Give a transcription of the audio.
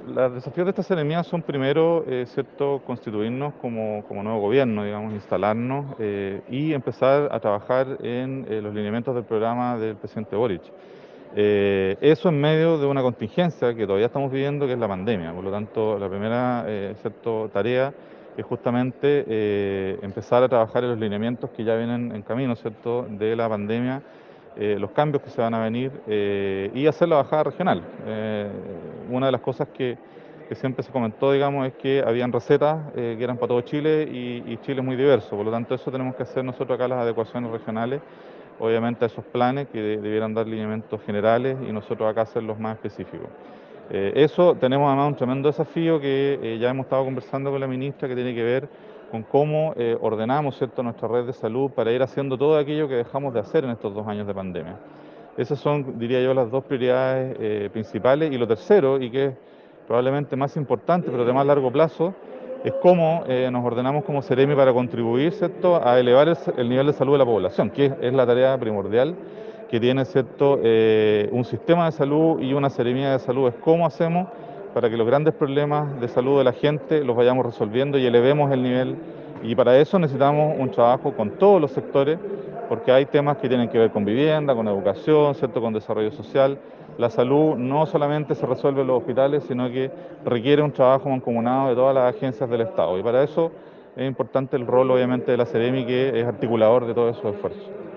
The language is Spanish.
los desafíos de esta seremía son primero, ¿cierto?, constituirnos como nuevo gobierno, digamos, instalarnos y empezar a trabajar en los lineamientos del programa del presidente Boric. Eso en medio de una contingencia que todavía estamos viviendo, que es la pandemia. Por lo tanto, la primera, ¿cierto?, tarea es justamente empezar a trabajar en los lineamientos que ya vienen en camino, ¿cierto?, de la pandemia, los cambios que se van a venir y hacer la bajada regional. Una de las cosas que siempre se comentó, digamos, es que habían recetas que eran para todo Chile y Chile es muy diverso. Por lo tanto, eso tenemos que hacer nosotros acá, las adecuaciones regionales, obviamente a esos planes que debieran dar lineamientos generales y nosotros acá hacerlos más específicos. Eso tenemos además un tremendo desafío que ya hemos estado conversando con la ministra, que tiene que ver con cómo ordenamos, ¿cierto?, nuestra red de salud para ir haciendo todo aquello que dejamos de hacer en estos 2 años de pandemia. Esas son, diría yo, las dos prioridades principales. Y lo tercero, y que es probablemente más importante, pero de más largo plazo, es cómo nos ordenamos como Seremi para contribuir, ¿cierto?, a elevar el nivel de salud de la población, que es la tarea primordial que tiene, ¿cierto?, un sistema de salud y una seremía de salud. Es cómo hacemos para que los grandes problemas de salud de la gente los vayamos resolviendo y elevemos el nivel. Y para eso necesitamos un trabajo con todos los sectores, porque hay temas que tienen que ver con vivienda, con educación, ¿cierto?, con desarrollo social. La salud no solamente se resuelve en los hospitales, sino que requiere un trabajo mancomunado de todas las agencias del Estado. Y para eso es importante el rol, obviamente, de la Seremi, que es articulador de todos esos esfuerzos.